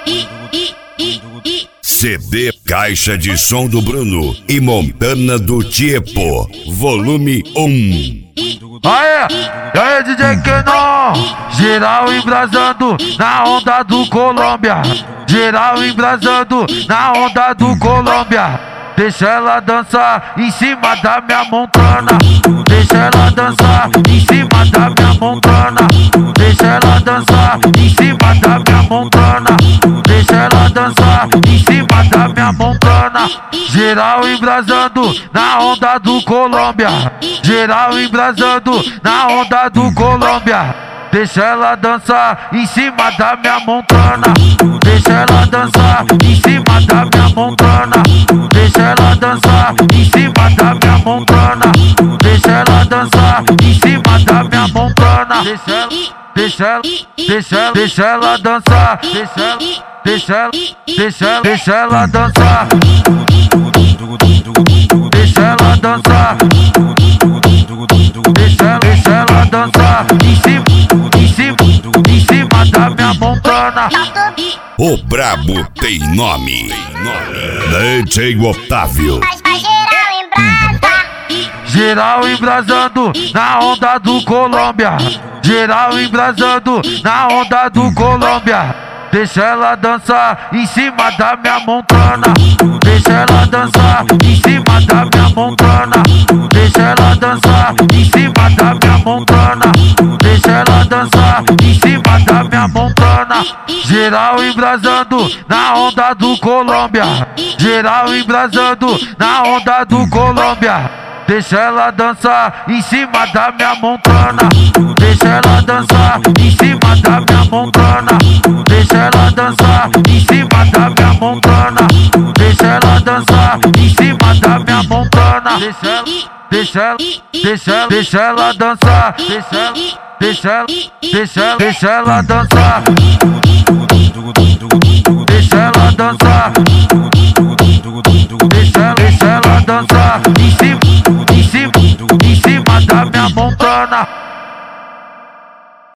CD Caixa de Som do Bruno e Montana do Tiepo, volume 1. Aê, DJ Kenon, geral embrasando na onda do Colômbia. Geral embrasando na onda do Colômbia. Deixa ela dançar em cima da minha Montana. Deixa ela dançar em cima da minha Montana. Deixa ela dançar em cima da minha Montana. Deixa ela dançar em cima da minha Montana. Geral embrasando na onda do Colômbia. Geral embrasando na onda do Colômbia. Deixa ela dançar em cima da minha Montana. Deixa ela dançar em cima da minha Montana. Deixa ela dançar em cima da minha Montana. Deixa ela dançar em cima da minha Montana. Deixa ela dançar. Deixa ela dançar. Deixa ela dançar. Deixa ela dançar em cima da minha Montana. O brabo tem nome. DJ Otávio. Geral embrasando na onda do Colômbia. Geral embrasando na onda do Colômbia. Deixa ela dançar em cima da minha Montana. Deixa ela dançar em cima da minha Montana. Deixa ela dançar em cima da minha Montana. Deixa ela dançar em cima da minha Montana. Geral embrasando na onda do Colômbia. Geral embrasando na onda do Colômbia. Deixa ela dançar em cima da minha Montana. Deixa ela dançar em cima da minha Montana. Deixa ela dançar em cima da minha Montana. Deixa ela dançar em cima da minha Montana. Deixa ela dançar. Deixa ela dançar. Deixa ela dançar. Deixa ela dançar em cima da minha Montana.